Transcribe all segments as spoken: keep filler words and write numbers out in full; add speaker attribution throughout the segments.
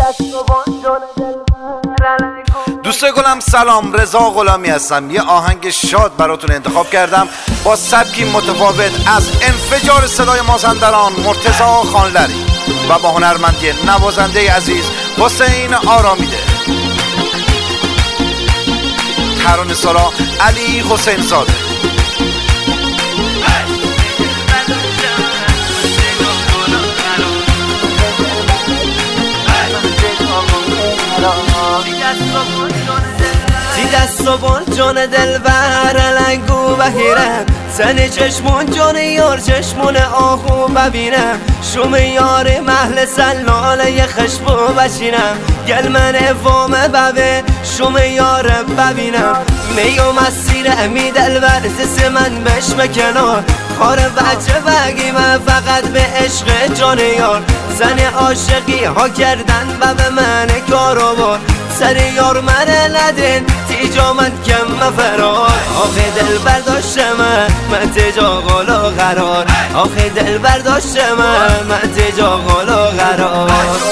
Speaker 1: دوستای گلم سلام، رضا غلامی هستم. یه آهنگ شاد براتون انتخاب کردم با سبکی متفاوت از انفجار صدای مازندران مرتضی خانلری و با هنرمندی نوازنده عزیز حسین آرامیده. ترانه سرا علی حسین زاده.
Speaker 2: تی دست و بان جان دل بر لنگو بهیرم سن چشمون جان یار چشمون آهو ببینم شوم یار محل سلاله خشبو بشینم گل من وامه ببه شوم یار ببینم میو مسیر می دل بر زس من بشم کنار خار بچه بگی من فقط به عشق جان یار زن عاشقی ها کردن و به من کارو بار سر یار من ندین تیجا من کم فرار آخه دل برداشت من من تیجا غلا قرار آخه دل برداشت من من تیجا غلا قرار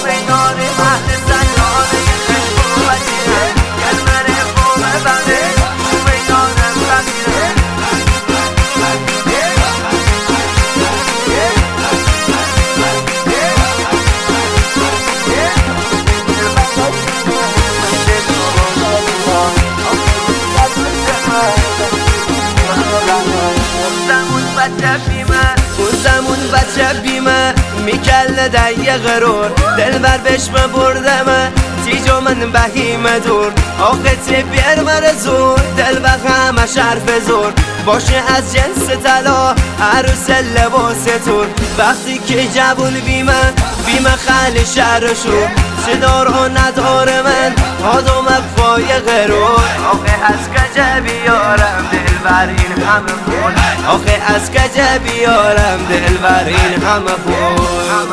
Speaker 2: اون زمون بچه بیمه میکل دیه غرور دل بر بشم بردمه تیجا من بهیمه دور آخه تی بیر مر زور دل بخمه شرف زور باشه از جنس طلا عروس لباس تور وقتی که جوون بیمه بیمه خیلی شرشو چه دار و نداره من آدم اقفای غرور آخه از کجه بیارم دل بر این همه پول آخه از کجه بیارم دل بر این همه پول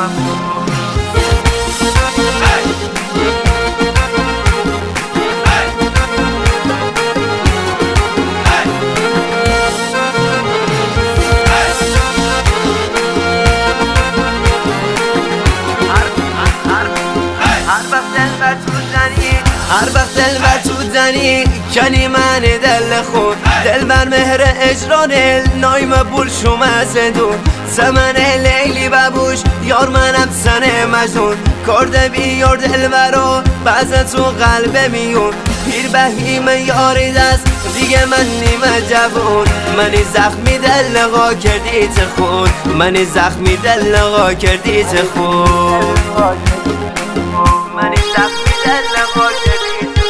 Speaker 2: هر وقت دل بر تو زنی کنی من دل خود دل بر مهر اجران نایم بول شما زدون سمن لیلی ببوش یار منم سن مجنون کرده بیار دل برا بعضا تو قلب میون پیر بهیم یاری دست دیگه من نیمه جوون منی زخمی دل لغا کردی ته خود منی زخمی دل لغا کردی ته خود منی زخمی دل لغا کردی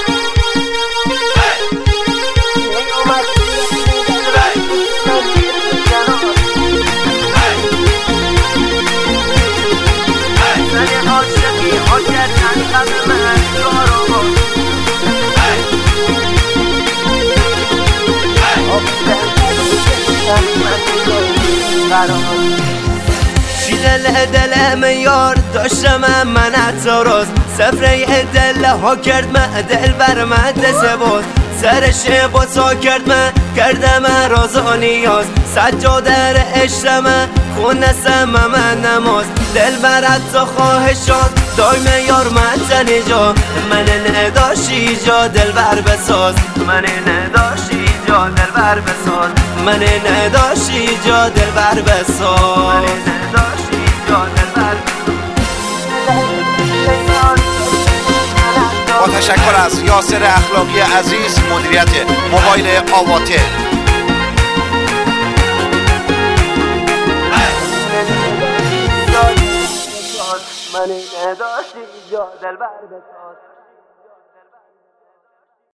Speaker 2: چی دل دلم یار داشتم من حتی راز سفره دل ها کرد من دل بر من دسته باز سرش با تا کرد من کردم راز و نیاز سجادر عشق من خونستم من نماز دل بر حتی خواهشات دایم یار من تنی جا من نداشی جا دل بر بساز من نداشی جا دل بر بساز من نداشی جا دل بر بساز من نداشی جا دل بر
Speaker 1: با تشکر از یاسر اخلاقی عزیز مدیریت موبایل آواته.
Speaker 2: من نداشتی جا دل بر بساز